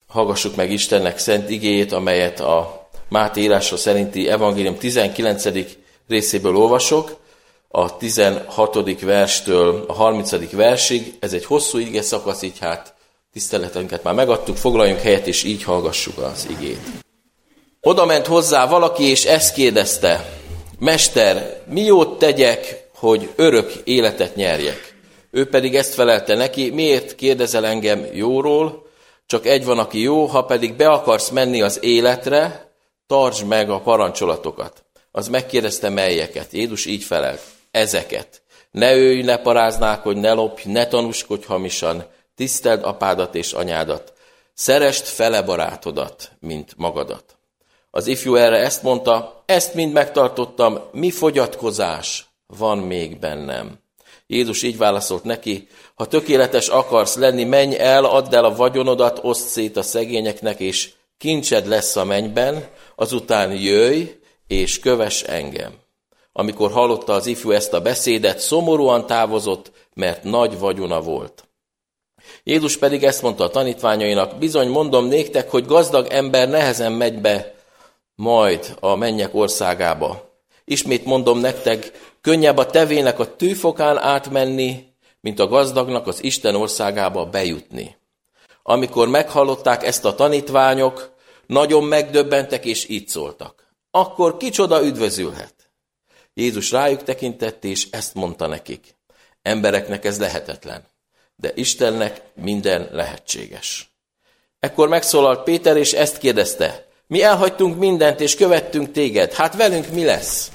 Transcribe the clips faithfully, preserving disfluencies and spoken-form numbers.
Hallgassuk meg Istennek szent igéjét, amelyet a Máté írása szerinti evangélium tizenkilencedik részéből olvasok, a tizenhatodik verstől a harmincadik versig. Ez egy hosszú ige szakasz, így hát tiszteletünket már megadtuk, foglaljunk helyet, és így hallgassuk az igét. Oda ment hozzá valaki, és ezt kérdezte: Mester, mi jót tegyek, hogy örök életet nyerjek? Ő pedig ezt felelte neki: miért kérdezel engem jóról? Csak egy van, aki jó, ha pedig be akarsz menni az életre, tartsd meg a parancsolatokat. Az megkérdezte, melyeket. Jézus így felelt: ezeket. Ne ölj, ne paráználkodj, ne lopj, ne tanúskodj hamisan, tiszteld apádat és anyádat. Szeresd fele barátodat, mint magadat. Az ifjú erre ezt mondta: ezt mind megtartottam, mi fogyatkozás van még bennem? Jézus így válaszolt neki: ha tökéletes akarsz lenni, menj el, add el a vagyonodat, oszd szét a szegényeknek, és kincsed lesz a mennyben, azután jöjj, és kövess engem. Amikor hallotta az ifjú ezt a beszédet, szomorúan távozott, mert nagy vagyona volt. Jézus pedig ezt mondta a tanítványainak: bizony mondom néktek, hogy gazdag ember nehezen megy be majd a mennyek országába. Ismét mondom nektek, könnyebb a tevének a tűfokán átmenni, mint a gazdagnak az Isten országába bejutni. Amikor meghallották ezt a tanítványok, nagyon megdöbbentek és így szóltak: akkor kicsoda üdvözülhet? Jézus rájuk tekintett, és ezt mondta nekik: embereknek ez lehetetlen, de Istennek minden lehetséges. Ekkor megszólalt Péter, és ezt kérdezte: mi elhagytunk mindent, és követtünk téged, hát velünk mi lesz?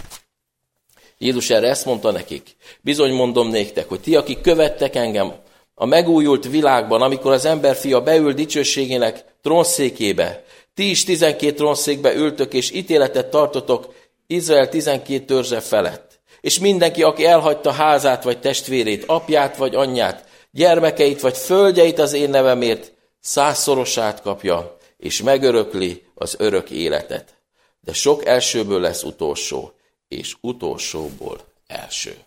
Jézus erre ezt mondta nekik: bizony mondom néktek, hogy ti, akik követtek engem a megújult világban, amikor az emberfia beül dicsőségének trónszékébe, ti is tizenkét trónszékbe ültök, és ítéletet tartotok Izrael tizenkét törzse felett. És mindenki, aki elhagyta házát, vagy testvérét, apját, vagy anyját, gyermekeit, vagy földjeit az én nevemért, százszorosát kapja, és megörökli az örök életet. De sok elsőből lesz utolsó, és utolsóból első.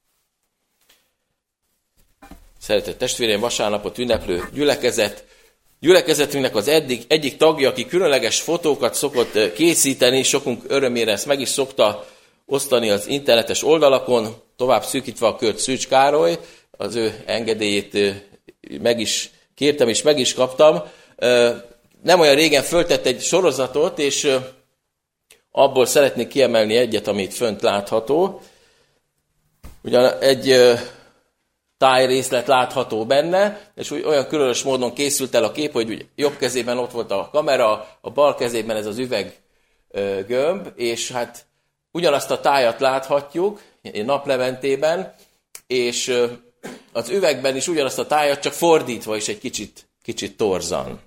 Szeretett testvéreim, vasárnapot ünneplő gyülekezet, gyülekezetünknek az eddig, egyik tagja, aki különleges fotókat szokott készíteni, sokunk örömére ezt meg is szokta osztani az internetes oldalakon, tovább szűkítve a kört Szűcs Károly, az ő engedélyét meg is kértem, és meg is kaptam. Nem olyan régen föltett egy sorozatot, és abból szeretnék kiemelni egyet, amit fönt látható. Ugyan egy tájrészlet látható benne, és úgy olyan különös módon készült el a kép, hogy jobb kezében ott volt a kamera, a bal kezében ez az üveggömb, és hát ugyanazt a tájat láthatjuk naplementében, és az üvegben is ugyanazt a tájat, csak fordítva is egy kicsit, kicsit torzan.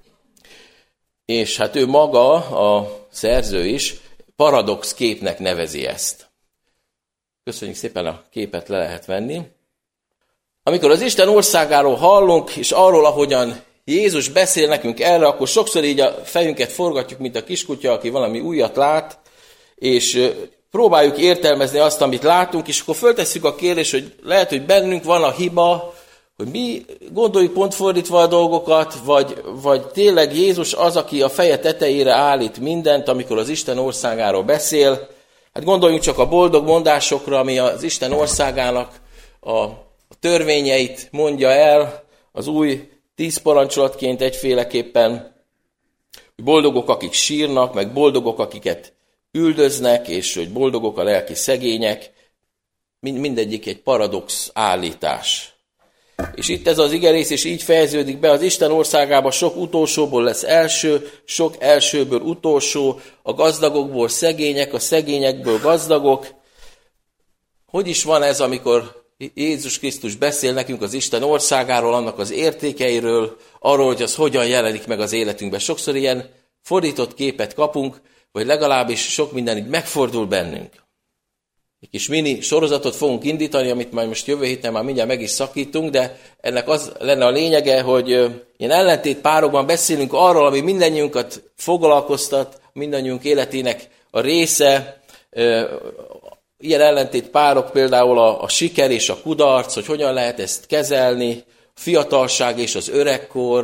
És hát ő maga, a szerző is, paradox képnek nevezi ezt. Köszönjük szépen, a képet le lehet venni. Amikor az Isten országáról hallunk, és arról, ahogyan Jézus beszél nekünk erre, akkor sokszor így a fejünket forgatjuk, mint a kiskutya, aki valami újat lát, és próbáljuk értelmezni azt, amit látunk, és akkor föltesszük a kérdést, hogy lehet, hogy bennünk van a hiba, hogy mi gondoljuk pont fordítva a dolgokat, vagy, vagy tényleg Jézus az, aki a feje tetejére állít mindent, amikor az Isten országáról beszél. Hát gondoljunk csak a boldog mondásokra, ami az Isten országának a A törvényeit mondja el, az új tíz parancsolatként egyféleképpen, hogy boldogok, akik sírnak, meg boldogok, akiket üldöznek, és hogy boldogok a lelki szegények, mind, mindegyik egy paradox állítás. És itt ez az igerész, és így fejeződik be: az Isten országában sok utolsóból lesz első, sok elsőből utolsó, a gazdagokból szegények, a szegényekből gazdagok. Hogy is van ez, amikor Jézus Krisztus beszél nekünk az Isten országáról, annak az értékeiről, arról, hogy az hogyan jelenik meg az életünkben. Sokszor ilyen fordított képet kapunk, vagy legalábbis sok minden így megfordul bennünk. Egy kis mini sorozatot fogunk indítani, amit majd most jövő héten már mindjárt meg is szakítunk, de ennek az lenne a lényege, hogy ilyen ellentétpárokban beszélünk arról, ami mindannyiunkat foglalkoztat, mindannyiunk életének a része. Ilyen ellentétpárok például a, a siker és a kudarc, hogy hogyan lehet ezt kezelni, a fiatalság és az öregkor,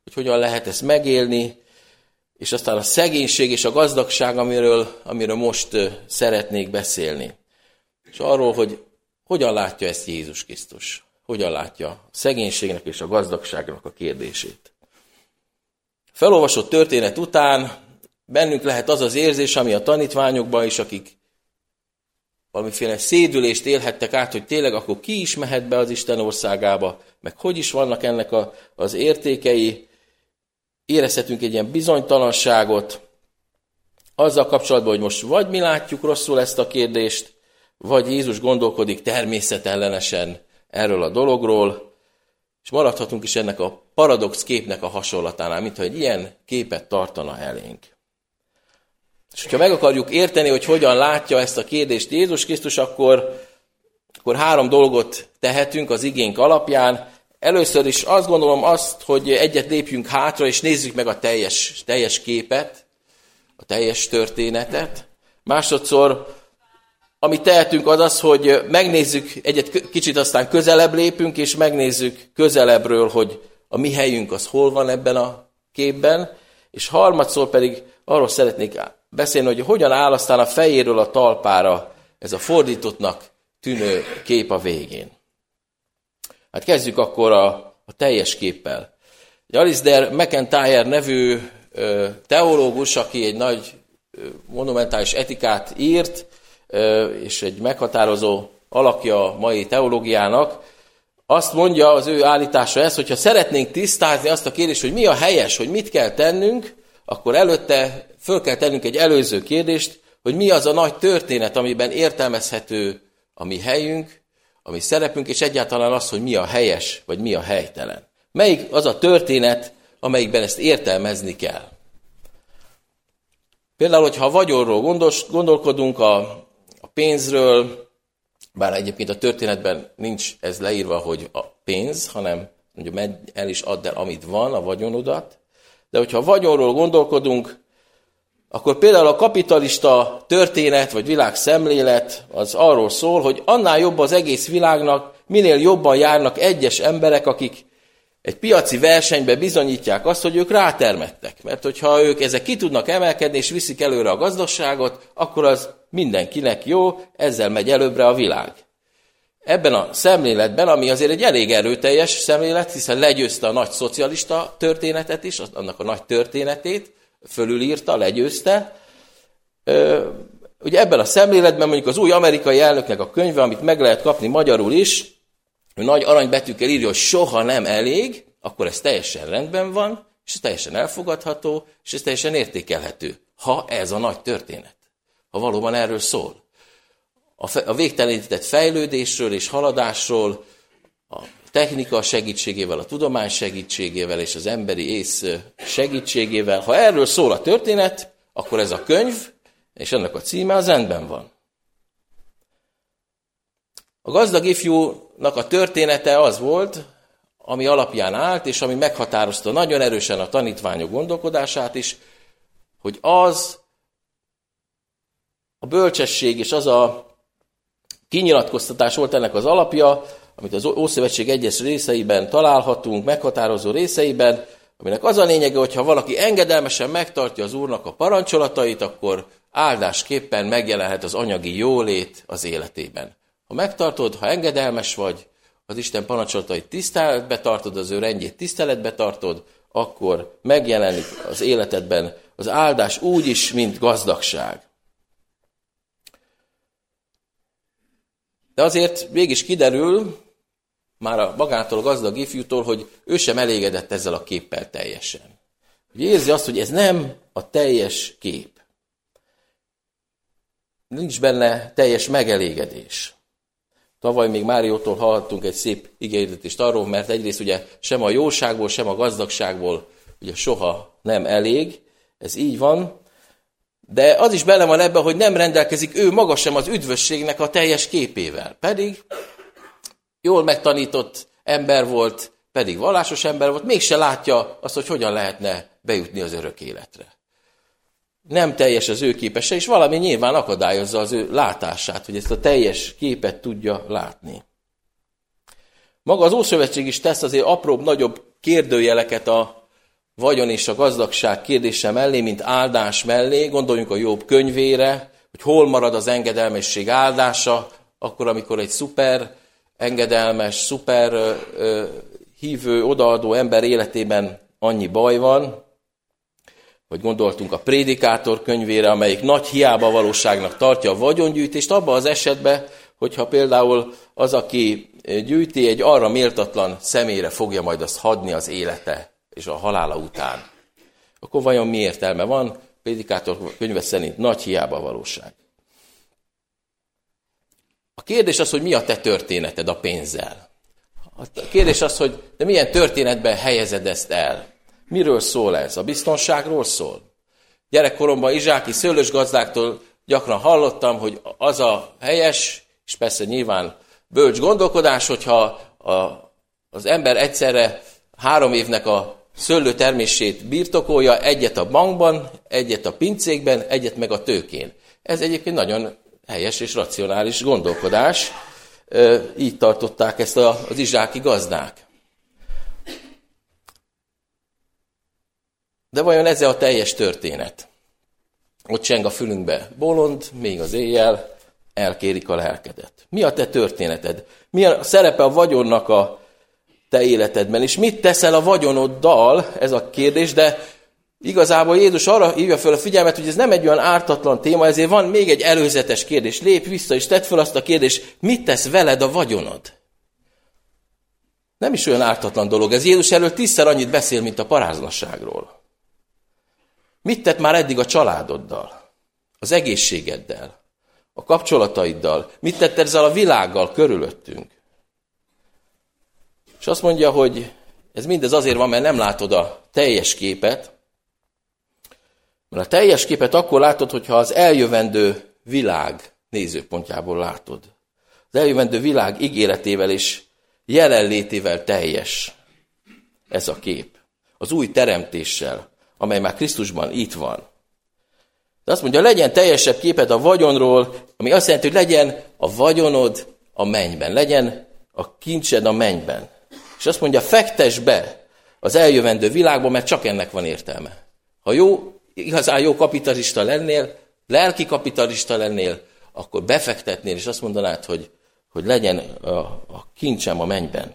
hogy hogyan lehet ezt megélni, és aztán a szegénység és a gazdagság, amiről, amiről most szeretnék beszélni. És arról, hogy hogyan látja ezt Jézus Krisztus. Hogyan látja a szegénységnek és a gazdagságnak a kérdését. Felolvasott történet után bennünk lehet az az érzés, ami a tanítványokban is, akik valamiféle szédülést élhettek át, hogy tényleg akkor ki is mehet be az Isten országába, meg hogy is vannak ennek a, az értékei. Érezhetünk egy ilyen bizonytalanságot azzal kapcsolatban, hogy most vagy mi látjuk rosszul ezt a kérdést, vagy Jézus gondolkodik természetellenesen erről a dologról, és maradhatunk is ennek a paradox képnek a hasonlatánál, mintha egy ilyen képet tartana elénk. És hogyha meg akarjuk érteni, hogy hogyan látja ezt a kérdést Jézus Krisztus, akkor, akkor három dolgot tehetünk az igénk alapján. Először is azt gondolom azt, hogy egyet lépjünk hátra, és nézzük meg a teljes, teljes képet, a teljes történetet. Másodszor, amit tehetünk az az, hogy megnézzük, egyet kicsit aztán közelebb lépünk, és megnézzük közelebbről, hogy a mi helyünk az hol van ebben a képben. És harmadszor pedig arról szeretnék beszélni, hogy hogyan áll aztán a fejéről a talpára ez a fordítottnak tűnő kép a végén. Hát kezdjük akkor a, a teljes képpel. Alistair MacIntyre nevű ö, teológus, aki egy nagy ö, monumentális etikát írt, ö, és egy meghatározó alakja a mai teológiának, azt mondja az ő állítása ez, hogyha szeretnénk tisztázni azt a kérdést, hogy mi a helyes, hogy mit kell tennünk, akkor előtte föl kell tennünk egy előző kérdést, hogy mi az a nagy történet, amiben értelmezhető a mi helyünk, a mi szerepünk, és egyáltalán az, hogy mi a helyes, vagy mi a helytelen. Melyik az a történet, amelyikben ezt értelmezni kell. Például, hogyha a vagyonról gondos, gondolkodunk, a, a pénzről, bár egyébként a történetben nincs ez leírva, hogy a pénz, hanem mondjuk menj el is add el, amit van, a vagyonodat. De hogyha a vagyonról gondolkodunk, akkor például a kapitalista történet vagy világszemlélet az arról szól, hogy annál jobb az egész világnak, minél jobban járnak egyes emberek, akik egy piaci versenyben bizonyítják azt, hogy ők rátermettek. Mert hogyha ők ezek ki tudnak emelkedni és viszik előre a gazdaságot, akkor az mindenkinek jó, ezzel megy előbbre a világ. Ebben a szemléletben, ami azért egy elég erőteljes szemlélet, hiszen legyőzte a nagy szocialista történetet is, annak a nagy történetét, fölülírta, legyőzte. Ugye ebben a szemléletben mondjuk az új amerikai elnöknek a könyve, amit meg lehet kapni magyarul is, hogy nagy aranybetűkkel írja, hogy soha nem elég, akkor ez teljesen rendben van, és ez teljesen elfogadható, és ez teljesen értékelhető, ha ez a nagy történet, ha valóban erről szól. A végtelenített fejlődésről és haladásról, a technika segítségével, a tudomány segítségével és az emberi ész segítségével. Ha erről szól a történet, akkor ez a könyv, és ennek a címe az rendben van. A gazdag ifjúnak a története az volt, ami alapján állt, és ami meghatározta nagyon erősen a tanítványok gondolkodását is, hogy az a bölcsesség és az a kinyilatkoztatás volt ennek az alapja, amit az Ószövetség egyes részeiben találhatunk, meghatározó részeiben, aminek az a lényege, hogy ha valaki engedelmesen megtartja az Úrnak a parancsolatait, akkor áldásképpen megjelenhet az anyagi jólét az életében. Ha megtartod, ha engedelmes vagy, az Isten parancsolatait tiszteletbe tartod, az ő rendjét tiszteletbe tartod, akkor megjelenik az életedben az áldás úgy is, mint gazdagság. De azért mégis kiderül, már a magától a gazdag ifjútól, hogy ő sem elégedett ezzel a képpel teljesen. Hogy érzi azt, hogy ez nem a teljes kép. Nincs benne teljes megelégedés. Tavaly még Máriótól hallhattunk egy szép igéhirdetést arról, mert egyrészt ugye sem a jóságból, sem a gazdagságból ugye soha nem elég, ez így van, de az is benne van ebben, hogy nem rendelkezik ő maga sem az üdvösségnek a teljes képével. Pedig jól megtanított ember volt, pedig vallásos ember volt, mégse látja azt, hogy hogyan lehetne bejutni az örök életre. Nem teljes az ő képesse, és valami nyilván akadályozza az ő látását, hogy ezt a teljes képet tudja látni. Maga az Ószövetség is tesz azért apróbb, nagyobb kérdőjeleket a, vagyon és a gazdagság kérdése mellé, mint áldás mellé, gondoljunk a Jobb könyvére, hogy hol marad az engedelmesség áldása, akkor, amikor egy szuper engedelmes, szuper ö, ö, hívő, odaadó ember életében annyi baj van, hogy gondoltunk a Prédikátor könyvére, amelyik nagy hiába valóságnak tartja a vagyongyűjtést, abban az esetben, hogyha például az, aki gyűjti, egy arra méltatlan személyre fogja majd azt hadni az élete és a halála után. Akkor vajon mi értelme van? Prédikátor könyve szerint nagy hiába valóság. A kérdés az, hogy mi a te történeted a pénzzel. A kérdés az, hogy de milyen történetben helyezed ezt el. Miről szól ez? A biztonságról szól? Gyerekkoromban izsáki szőlősgazdáktól gyakran hallottam, hogy az a helyes, és persze nyilván bölcs gondolkodás, hogyha a, az ember egyszerre három évnek a szőlőtermését birtokolja, egyet a bankban, egyet a pincékben, egyet meg a tőkén. Ez egyébként nagyon helyes és racionális gondolkodás. Így tartották ezt az izsáki gazdák. De vajon ez a teljes történet? Ott cseng a fülünkbe bolond, még az éjjel, elkérik a lelkedet. Mi a te történeted? Mi a szerepe a vagyonnak a te életedben? És mit teszel a vagyonoddal? Ez a kérdés, de igazából Jézus arra hívja fel a figyelmet, hogy ez nem egy olyan ártatlan téma, ezért van még egy előzetes kérdés. Lépj vissza és tedd fel azt a kérdést, mit tesz veled a vagyonod? Nem is olyan ártatlan dolog. Ez Jézus erről tízszer annyit beszél, mint a paráznaságról. Mit tett már eddig a családoddal, az egészségeddel, a kapcsolataiddal? Mit tett ezzel a világgal körülöttünk? És azt mondja, hogy ez mindez azért van, mert nem látod a teljes képet, mert a teljes képet akkor látod, hogyha az eljövendő világ nézőpontjából látod. Az eljövendő világ ígéretével és jelenlétével teljes ez a kép. Az új teremtéssel, amely már Krisztusban itt van. De azt mondja, legyen teljesebb képed a vagyonról, ami azt jelenti, hogy legyen a vagyonod a mennyben, legyen a kincsed a mennyben. És azt mondja, fektess be az eljövendő világba, mert csak ennek van értelme. Ha jó, igazán jó kapitalista lennél, lelki kapitalista lennél, akkor befektetnél, és azt mondanád, hogy, hogy legyen a, a kincsem a mennyben.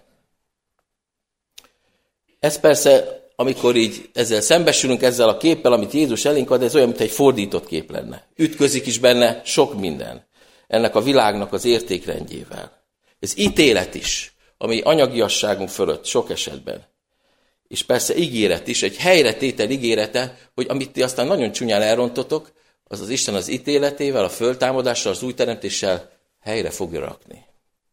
Ez persze, amikor így ezzel szembesülünk, ezzel a képpel, amit Jézus elénk ad, ez olyan, mint egy fordított kép lenne. Ütközik is benne sok minden. Ennek a világnak az értékrendjével. Ez ítélet is, ami anyagiasságunk fölött sok esetben. És persze ígéret is, egy helyretétel ígérete, hogy amit ti aztán nagyon csúnyán elrontotok, az az Isten az ítéletével, a föltámadással, az új teremtéssel helyre fogja rakni.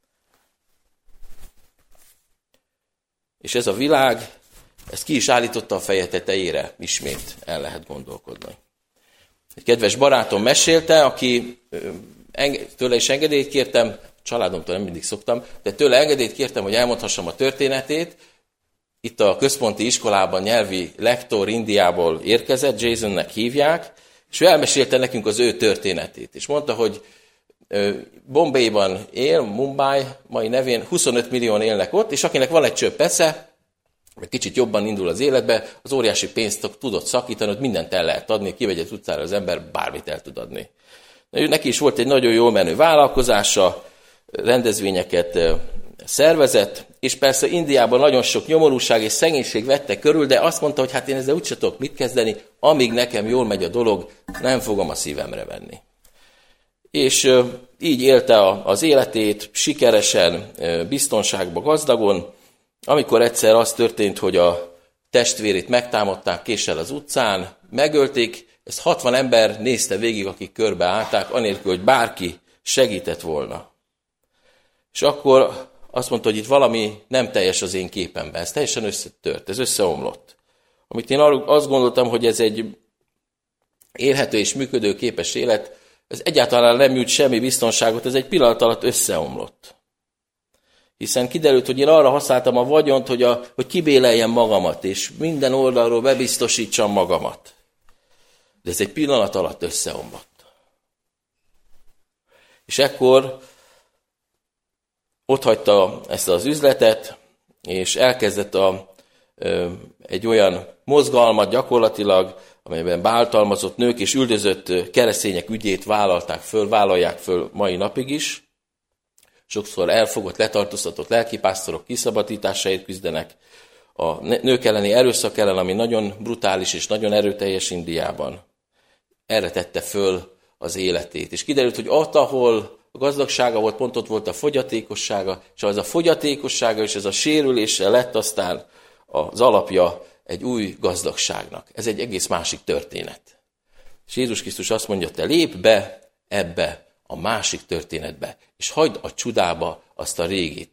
És ez a világ, ezt ki is állította a feje tetejére, ismét el lehet gondolkodni. Egy kedves barátom mesélte, aki tőle is engedélyt kértem, családomtól nem mindig szoktam, de tőle engedélyt kértem, hogy elmondhassam a történetét. Itt a központi iskolában nyelvi lektor Indiából érkezett, Jasonnek hívják, és ő elmesélte nekünk az ő történetét. És mondta, hogy Bombayban él, Mumbai mai nevén, huszonöt millióan élnek ott, és akinek van egy csöpp esze, vagy kicsit jobban indul az életbe, az óriási pénzt tudott szakítani, hogy mindent el lehet adni, kivegy az utcára az ember, bármit el tud adni. Neki is volt egy nagyon jól menő vállalkozása, rendezvényeket szervezett, és persze Indiában nagyon sok nyomorúság és szegénység vette körül, de azt mondta, hogy hát én ezzel úgyse tudok mit kezdeni, amíg nekem jól megy a dolog, nem fogom a szívemre venni. És így élte az életét, sikeresen, biztonságban, gazdagon, amikor egyszer az történt, hogy a testvérét megtámadták késsel az utcán, megölték, ezt hatvan ember nézte végig, akik körbe állták, anélkül, hogy bárki segített volna. És akkor azt mondta, hogy itt valami nem teljes az én képemben, ez teljesen összetört, ez összeomlott. Amit én azt gondoltam, hogy ez egy élhető és működőképes élet, ez egyáltalán nem nyújt semmi biztonságot, ez egy pillanat alatt összeomlott. Hiszen kiderült, hogy én arra használtam a vagyont, hogy, a, hogy kibéleljem magamat, és minden oldalról bebiztosítsam magamat. De ez egy pillanat alatt összeomlott. És ekkor ott hagyta ezt az üzletet, és elkezdett a egy olyan mozgalmat gyakorlatilag, amelyben bántalmazott nők és üldözött keresztények ügyét vállalták föl, vállalják föl mai napig is. Sokszor elfogott, letartóztatott lelkipásztorok kiszabadításáért küzdenek, a nők elleni erőszak ellen, ami nagyon brutális és nagyon erőteljes Indiában. Erre tette föl az életét. És kiderült, hogy ott, ahol a gazdagsága volt, pont ott volt a fogyatékossága, és az a fogyatékossága és ez a sérülése lett aztán az alapja egy új gazdagságnak. Ez egy egész másik történet. És Jézus Krisztus azt mondja, te lépj be ebbe a másik történetbe, és hagyd a csudába azt a régit.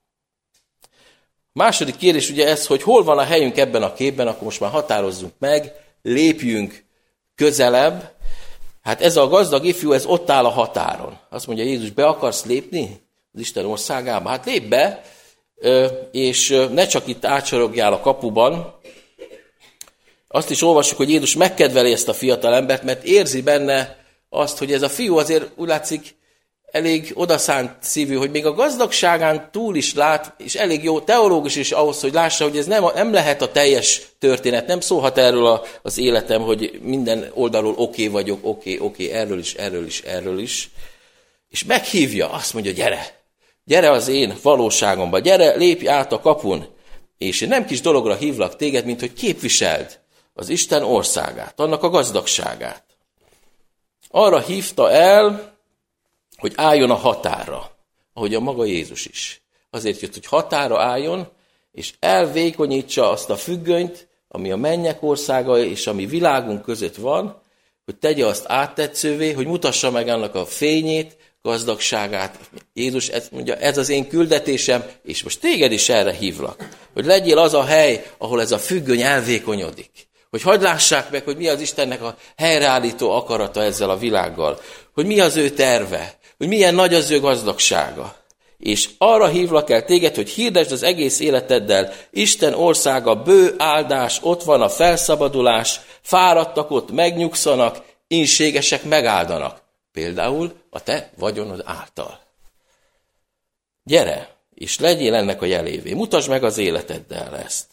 A második kérdés ugye ez, hogy hol van a helyünk ebben a képben, akkor most már határozzunk meg, lépjünk közelebb. Hát ez a gazdag ifjú, ez ott áll a határon. Azt mondja Jézus, be akarsz lépni az Isten országába? Hát lépj be, és ne csak itt átsorogjál a kapuban. Azt is olvassuk, hogy Jézus megkedveli ezt a fiatal embert, mert érzi benne azt, hogy ez a fiú azért úgy látszik elég odaszánt szívű, hogy még a gazdagságán túl is lát, és elég jó teológus is ahhoz, hogy lássa, hogy ez nem, nem lehet a teljes történet, nem szólhat erről a, az életem, hogy minden oldalról oké okay vagyok, oké, okay, oké, okay, erről is, erről is, erről is. És meghívja, azt mondja, gyere, gyere az én valóságomba, gyere, lépj át a kapun, és én nem kis dologra hívlak téged, mint hogy képviseld az Isten országát, annak a gazdagságát. Arra hívta el, hogy álljon a határra, ahogy a maga Jézus is. Azért jött, hogy határra álljon, és elvékonyítsa azt a függönyt, ami a mennyek országa és ami világunk között van, hogy tegye azt áttetszővé, hogy mutassa meg annak a fényét, gazdagságát. Jézus ezt mondja, ez az én küldetésem, és most téged is erre hívlak. Hogy legyél az a hely, ahol ez a függöny elvékonyodik. Hogy hagyd lássák meg, hogy mi az Istennek a helyreállító akarata ezzel a világgal. Hogy mi az ő terve. Hogy milyen nagy az ő gazdagsága. És arra hívlak el téged, hogy hirdesd az egész életeddel, Isten országa, bő áldás, ott van a felszabadulás, fáradtak ott megnyugszanak, ínségesek megáldanak. Például a te vagyonod által. Gyere, és legyél ennek a jelévé. Mutasd meg az életeddel ezt.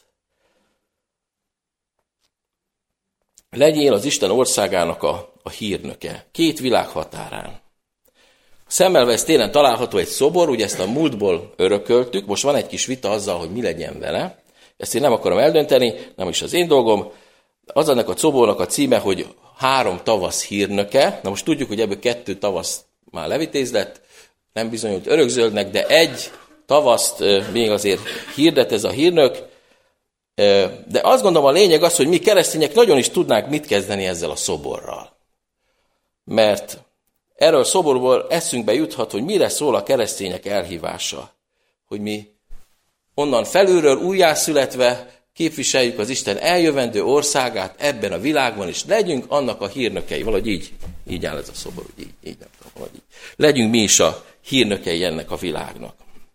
Legyél az Isten országának a, a hírnöke. Két világ határán. Szemmelve ez télen található egy szobor, ugye ezt a múltból örököltük, most van egy kis vita azzal, hogy mi legyen vele. Ezt én nem akarom eldönteni, nem is az én dolgom. Az ennek a szobornak a címe, hogy három tavasz hírnöke. Na most tudjuk, hogy ebből kettő tavasz már levitéz lett, nem bizonyult örökzöldnek, de egy tavaszt még azért hirdet ez a hírnök. De azt gondolom a lényeg az, hogy mi keresztények nagyon is tudnánk mit kezdeni ezzel a szoborral. Mert erről a szoborból eszünkbe juthat, hogy mire szól a keresztények elhívása. Hogy mi onnan felülről újjászületve képviseljük az Isten eljövendő országát ebben a világban, és legyünk annak a hírnökei. Valahogy így, így áll ez a szobor, így, így nem tudom, valahogy így. Legyünk mi is a hírnökei ennek a világnak.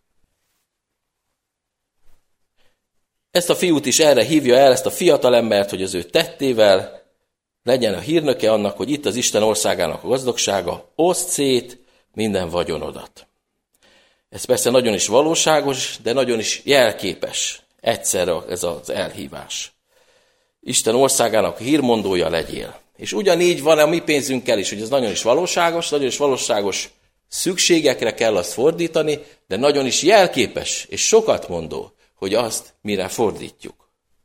Ezt a fiút is erre hívja el, ezt a fiatalembert, hogy az ő tettével legyen a hírnöke annak, hogy itt az Isten országának a gazdagsága, oszd szét minden vagyonodat. Ez persze nagyon is valóságos, de nagyon is jelképes egyszerre ez az elhívás. Isten országának hírmondója legyél. És ugyanígy van a mi pénzünkkel is, hogy ez nagyon is valóságos, nagyon is valóságos szükségekre kell azt fordítani, de nagyon is jelképes és sokat mondó, hogy azt mire fordítjuk.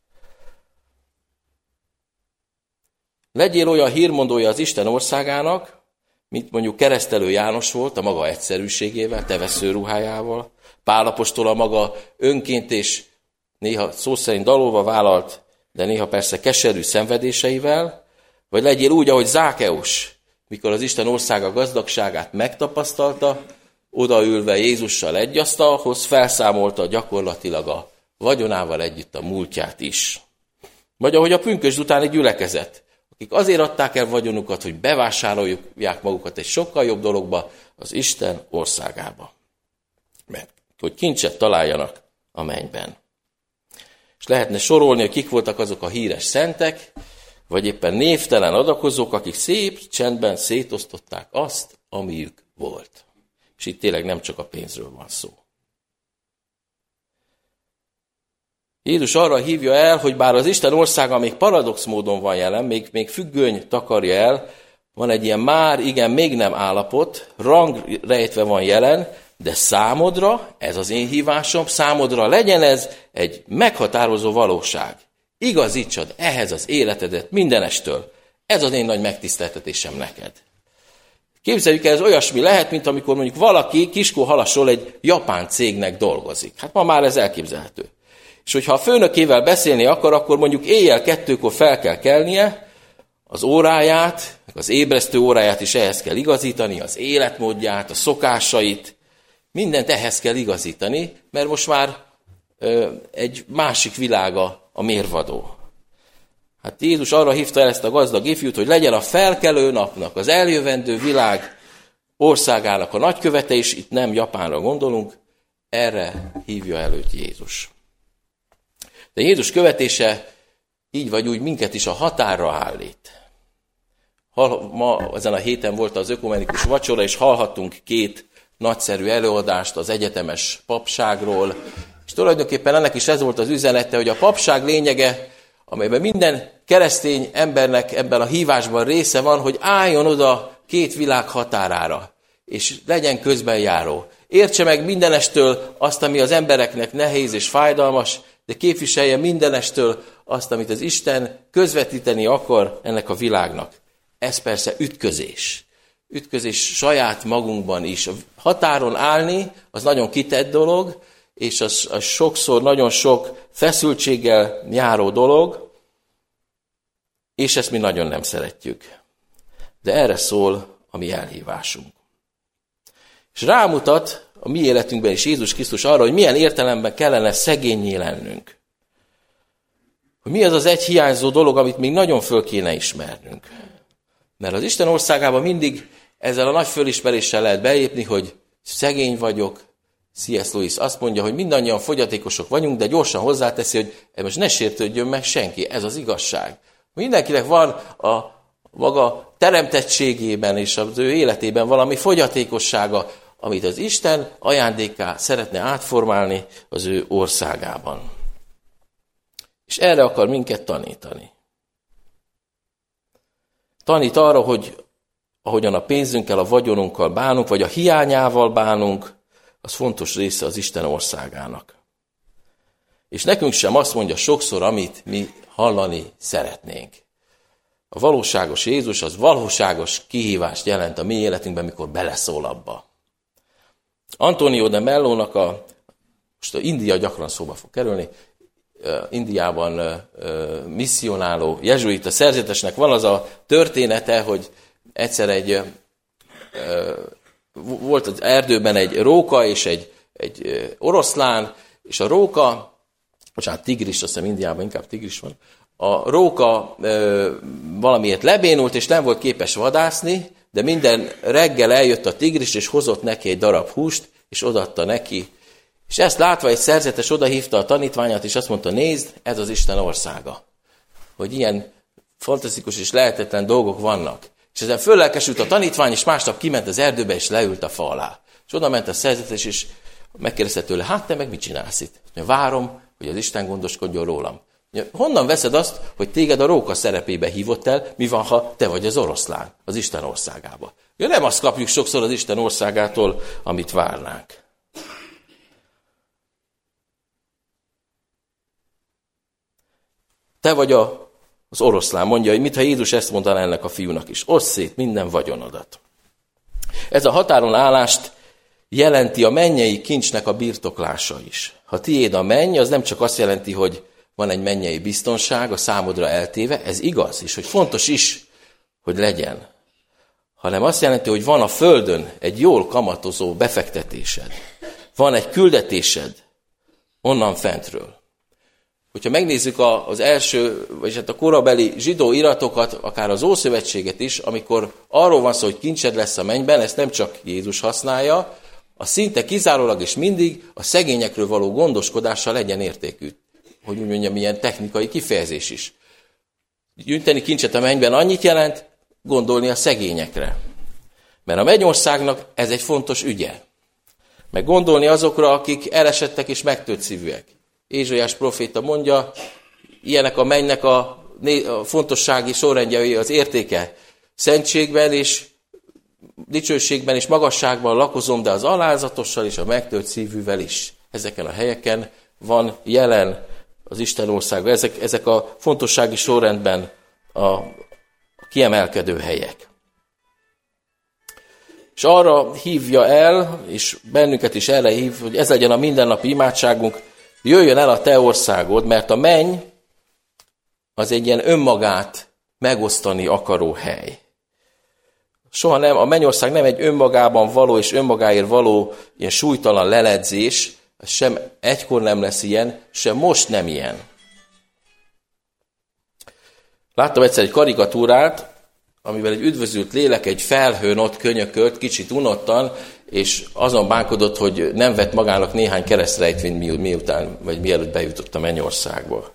Legyél olyan hírmondója az Isten országának, mint mondjuk Keresztelő János volt a maga egyszerűségével, tevesző ruhájával, Pál apostol a maga önként és néha szó szerint dalolva vállalt, de néha persze keserű szenvedéseivel, vagy legyél úgy, ahogy Zákeus, mikor az Isten országa gazdagságát megtapasztalta, odaülve Jézussal egy asztalhoz, felszámolta gyakorlatilag a vagyonával együtt a múltját is. Vagy ahogy a pünkösd utáni gyülekezet, akik azért adták el vagyonukat, hogy bevásárolják magukat egy sokkal jobb dologba, az Isten országába. Mert hogy kincset találjanak a mennyben. És lehetne sorolni, hogy kik voltak azok a híres szentek, vagy éppen névtelen adakozók, akik szép csendben szétosztották azt, amiük volt. És itt tényleg nem csak a pénzről van szó. Jézus arra hívja el, hogy bár az Isten országa még paradox módon van jelen, még, még függöny takarja el, van egy ilyen már, igen, még nem állapot, rang rejtve van jelen, de számodra, ez az én hívásom, számodra legyen ez egy meghatározó valóság. Igazítsad ehhez az életedet mindenestől. Ez az én nagy megtiszteltetésem neked. Képzeljük el, ez olyasmi lehet, mint amikor mondjuk valaki Kiskó Halasról egy japán cégnek dolgozik. Hát ma már ez elképzelhető. És hogyha a főnökével beszélni akar, akkor mondjuk éjjel kettőkor fel kell kelnie, az óráját, az ébresztő óráját is ehhez kell igazítani, az életmódját, a szokásait, mindent ehhez kell igazítani, mert most már ö, egy másik világa a mérvadó. Hát Jézus arra hívta el ezt a gazdag ifjút, hogy legyen a felkelő napnak, az eljövendő világ országának a nagykövete, és itt nem Japánra gondolunk, erre hívja el őt Jézus. De Jézus követése így vagy úgy minket is a határra állít. Ma ezen a héten volt az ökumenikus vacsora, és hallhattunk két nagyszerű előadást az egyetemes papságról, és tulajdonképpen ennek is ez volt az üzenete, hogy a papság lényege, amelyben minden keresztény embernek ebben a hívásban része van, hogy álljon oda két világ határára, és legyen közbenjáró. Értse meg mindenestől azt, ami az embereknek nehéz és fájdalmas, de képviselje mindenestől azt, amit az Isten közvetíteni akar ennek a világnak. Ez persze ütközés. Ütközés saját magunkban is. A határon állni, az nagyon kitett dolog, és az, az sokszor nagyon sok feszültséggel járó dolog, és ezt mi nagyon nem szeretjük. De erre szól a mi elhívásunk. És rámutat a mi életünkben is Jézus Krisztus arra, hogy milyen értelemben kellene szegénnyé lennünk. Hogy mi az az egy hiányzó dolog, amit még nagyon föl kéne ismernünk. Mert az Isten országában mindig ezzel a nagy fölismeréssel lehet belépni, hogy szegény vagyok. C S Lewis azt mondja, hogy mindannyian fogyatékosok vagyunk, de gyorsan hozzáteszi, hogy most ne sértődjön meg senki, ez az igazság. Mindenkinek van a maga teremtettségében és az ő életében valami fogyatékossága, amit az Isten ajándékká szeretne átformálni az ő országában. És erre akar minket tanítani. Tanít arra, hogy ahogyan a pénzünkkel, a vagyonunkkal bánunk, vagy a hiányával bánunk, az fontos része az Isten országának. És nekünk sem azt mondja sokszor, amit mi hallani szeretnénk. A valóságos Jézus az valóságos kihívást jelent a mi életünkben, mikor beleszól abba. Antonio de Mellónak a, most a India gyakran szóba fog kerülni, Indiában misszionáló jezsuita szerzetesnek van az a története, hogy egyszer egy volt az erdőben egy róka és egy, egy oroszlán, és a róka, bocsánat, tigris, azt hiszem Indiában inkább tigris van, a róka ö, valamiért lebénult, és nem volt képes vadászni, de minden reggel eljött a tigris, és hozott neki egy darab húst, és odaadta neki. És ezt látva egy szerzetes odahívta a tanítványát, és azt mondta, nézd, ez az Isten országa. Hogy ilyen fantasztikus és lehetetlen dolgok vannak. És ezen föllelkesült a tanítvány, és másnap kiment az erdőbe, és leült a fa alá. És oda ment a szerzetes, és megkérdezte tőle, hát te meg mit csinálsz itt? Várom, hogy az Isten gondoskodjon rólam. Honnan veszed azt, hogy téged a róka szerepébe hívott el, mi van, ha te vagy az oroszlán az Isten országába? Ja, nem azt kapjuk sokszor az Isten országától, amit várnánk. Te vagy a, az oroszlán, mondja, hogy mintha Jézus ezt mondaná ennek a fiúnak is. Oszd szét minden vagyonodat. Ez a határon állást jelenti a mennyei kincsnek a birtoklása is. Ha tiéd a menny, az nem csak azt jelenti, hogy van egy mennyei biztonság a számodra eltéve, ez igaz, és hogy fontos is, hogy legyen. Hanem azt jelenti, hogy van a földön egy jól kamatozó befektetésed. Van egy küldetésed onnan fentről. Hogyha megnézzük az első, vagy hát a korabeli zsidó iratokat, akár az Ószövetséget is, amikor arról van szó, hogy kincsed lesz a mennyben, ezt nem csak Jézus használja, a szinte kizárólag és mindig a szegényekről való gondoskodással legyen értékű. Hogy úgy mondjam, ilyen technikai kifejezés is. Gyűjteni kincset a mennyben annyit jelent, gondolni a szegényekre. Mert a mennyországnak ez egy fontos ügye. Meg gondolni azokra, akik elesettek és megtört szívűek. Ézsaiás proféta mondja, ilyenek a mennynek a, a fontossági sorrendje, az értéke. Szentségben és dicsőségben és magasságban lakozom, de az alázatossal és a megtört szívűvel is. Ezeken a helyeken van jelen az Isten országa. Ezek, ezek a fontossági sorrendben a kiemelkedő helyek. És arra hívja el, és bennünket is erre hív, hogy ez legyen a mindennapi imádságunk, jöjjön el a te országod, mert a menny az egy ilyen önmagát megosztani akaró hely. Soha nem, a mennyország nem egy önmagában való és önmagáért való ilyen súlytalan leledzés, sem egykor nem lesz ilyen, sem most nem ilyen. Láttam egyszer egy karikatúrát, amivel egy üdvözült lélek egy felhőn ott könyökölt, kicsit unottan, és azon bánkodott, hogy nem vett magának néhány keresztrejtvényt miután, vagy mielőtt bejutott a mennyországba.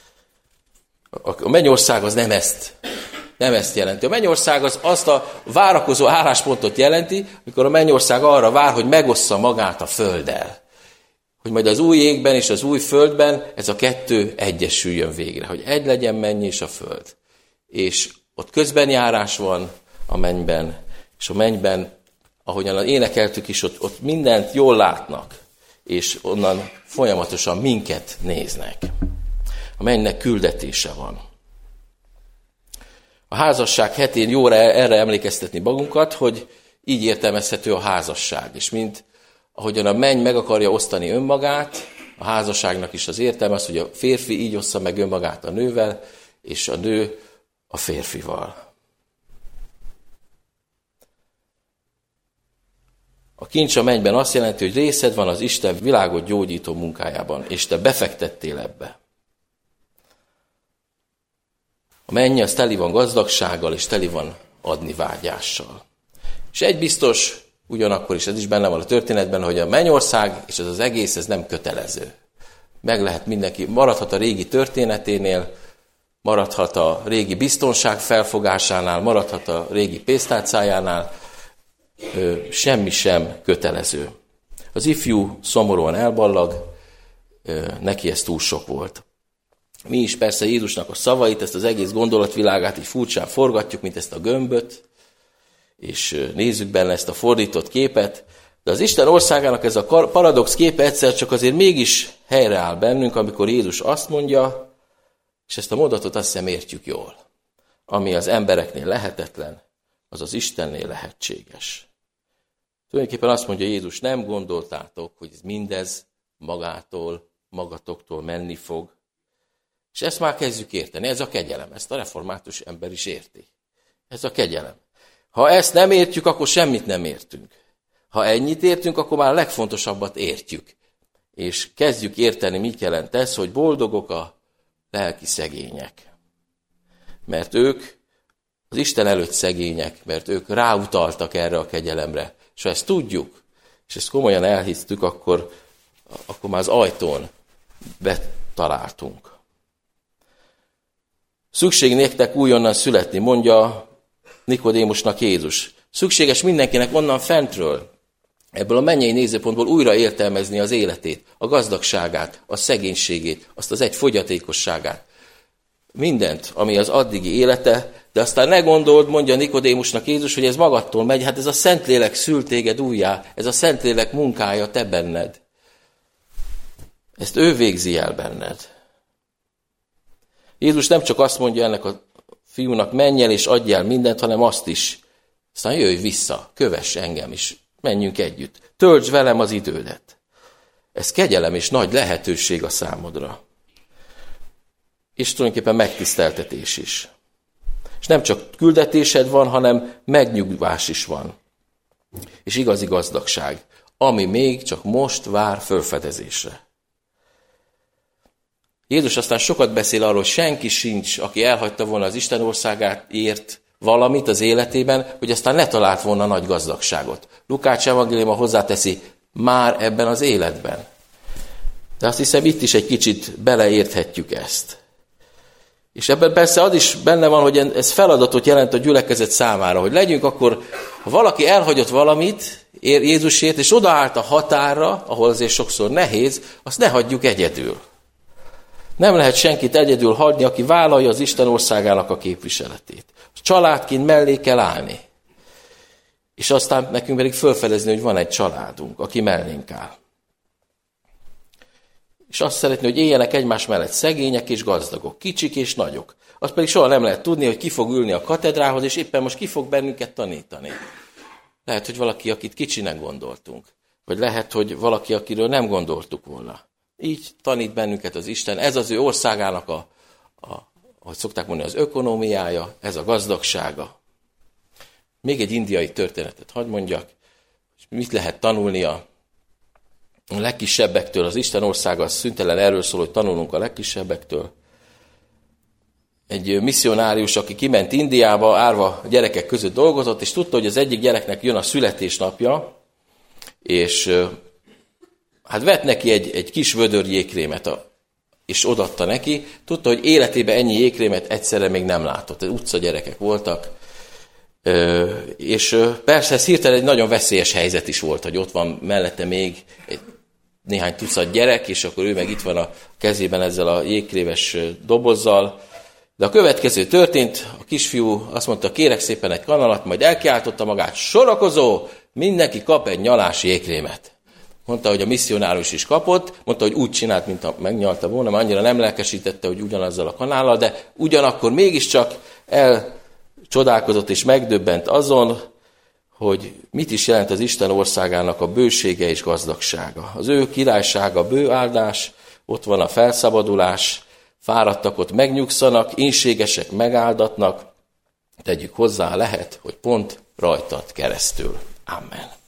A mennyország az nem ezt, nem ezt jelenti. A mennyország az azt a várakozó álláspontot jelenti, amikor a mennyország arra vár, hogy megossza magát a földdel. Hogy majd az új égben és az új földben ez a kettő egyesüljön végre, hogy egy legyen menny és a föld. És ott közbenjárás van a mennyben, és a mennyben, ahogyan énekeltük is, ott, ott mindent jól látnak, és onnan folyamatosan minket néznek. A mennynek küldetése van. A házasság hetén jó erre emlékeztetni magunkat, hogy így értelmezhető a házasság. És mint ahogyan a menny meg akarja osztani önmagát, a házasságnak is az értelme az, hogy a férfi így ossza meg önmagát a nővel, és a nő a férfival. A kincs a mennyben azt jelenti, hogy részed van az Isten világot gyógyító munkájában, és te befektettél ebbe. A menny az teli van gazdagsággal, és teli van adni vágyással. És egy biztos, ugyanakkor is ez is benne van a történetben, hogy a mennyország és ez az egész, ez nem kötelező. Meg lehet mindenki, maradhat a régi történeténél, maradhat a régi biztonság felfogásánál, maradhat a régi pénztárcájánál, semmi sem kötelező. Az ifjú szomorúan elballag, neki ez túl sok volt. Mi is persze Jézusnak a szavait, ezt az egész gondolatvilágát így furcsán forgatjuk, mint ezt a gömböt, és nézzük benne ezt a fordított képet, de az Isten országának ez a paradox képe egyszer csak azért mégis helyreáll bennünk, amikor Jézus azt mondja, és ezt a mondatot azt hiszem értjük jól. Ami az embereknél lehetetlen, az az Istennél lehetséges. Tulajdonképpen azt mondja Jézus, nem gondoltátok, hogy mindez magától, magatoktól menni fog. És ezt már kezdjük érteni, ez a kegyelem, ezt a református ember is érti. Ez a kegyelem. Ha ezt nem értjük, akkor semmit nem értünk. Ha ennyit értünk, akkor már a legfontosabbat értjük. És kezdjük érteni, mit jelent ez, hogy boldogok a lelki szegények. Mert ők az Isten előtt szegények, mert ők ráutaltak erre a kegyelemre. És ha ezt tudjuk, és ezt komolyan elhisztük, akkor, akkor már az ajtón betaláltunk. Szükség néktek újonnan születni, mondja Nikodémusnak Jézus. Szükséges mindenkinek onnan fentről, ebből a mennyei nézőpontból újra értelmezni az életét, a gazdagságát, a szegénységét, azt az egy fogyatékosságát. Mindent, ami az addigi élete, de aztán ne gondold, mondja Nikodémusnak Jézus, hogy ez magadtól megy, hát ez a Szentlélek szül téged újjá, ez a Szentlélek munkája te benned. Ezt ő végzi el benned. Jézus nem csak azt mondja ennek a fiúnak, menj el és adj el mindent, hanem azt is. Aztán jöjj vissza, kövess engem is, menjünk együtt. Töltsd velem az idődet. Ez kegyelem és nagy lehetőség a számodra. És tulajdonképpen megtiszteltetés is. És nem csak küldetésed van, hanem megnyugvás is van. És igazi gazdagság, ami még csak most vár fölfedezésre. Jézus aztán sokat beszél arról, hogy senki sincs, aki elhagyta volna az Isten országát ért valamit az életében, hogy aztán ne talált volna nagy gazdagságot. Lukács evangéliuma hozzáteszi, már ebben az életben. De azt hiszem, itt is egy kicsit beleérthetjük ezt. És ebben persze az is benne van, hogy ez feladatot jelent a gyülekezet számára, hogy legyünk akkor, ha valaki elhagyott valamit Jézusért, és odaállt a határra, ahol azért sokszor nehéz, azt ne hagyjuk egyedül. Nem lehet senkit egyedül hagyni, aki vállalja az Isten országának a képviseletét. Családként mellé kell állni. És aztán nekünk pedig felfedezni, hogy van egy családunk, aki mellénk áll. És azt szeretné, hogy éljenek egymás mellett szegények és gazdagok, kicsik és nagyok. Azt pedig soha nem lehet tudni, hogy ki fog ülni a katedrához, és éppen most ki fog bennünket tanítani. Lehet, hogy valaki, akit kicsinek gondoltunk. Vagy lehet, hogy valaki, akiről nem gondoltuk volna. Így tanít bennünket az Isten. Ez az ő országának a, a ahogy szokták mondani, az ökonómiája, ez a gazdagsága. Még egy indiai történetet hadd mondjak, és mit lehet tanulni a legkisebbektől. Az Isten országa szüntelen erről szól, hogy tanulunk a legkisebbektől. Egy misszionárius, aki kiment Indiába, árva gyerekek között dolgozott, és tudta, hogy az egyik gyereknek jön a születésnapja, és hát vett neki egy, egy kis vödör jégkrémet, és odaadta neki. Tudta, hogy életében ennyi jégkrémet egyszerre még nem látott. Utca gyerekek voltak. És persze ez hirtelen egy nagyon veszélyes helyzet is volt, hogy ott van mellette még egy néhány tucat gyerek, és akkor ő meg itt van a kezében ezzel a jégkrémes dobozzal. De a következő történt, a kisfiú azt mondta, kérek szépen egy kanalat, majd elkiáltotta magát, sorakozó, mindenki kap egy nyalás jégkrémet. Mondta, hogy a misszionárius is kapott, mondta, hogy úgy csinált, mint a megnyalta volna, mert annyira nem lelkesítette, hogy ugyanazzal a kanállal, de ugyanakkor mégiscsak elcsodálkozott és megdöbbent azon, hogy mit is jelent az Isten országának a bősége és gazdagsága. Az ő királysága bő áldás, ott van a felszabadulás, fáradtak ott megnyugszanak, ínségesek megáldatnak, tegyük hozzá lehet, hogy pont rajtad keresztül. Amen.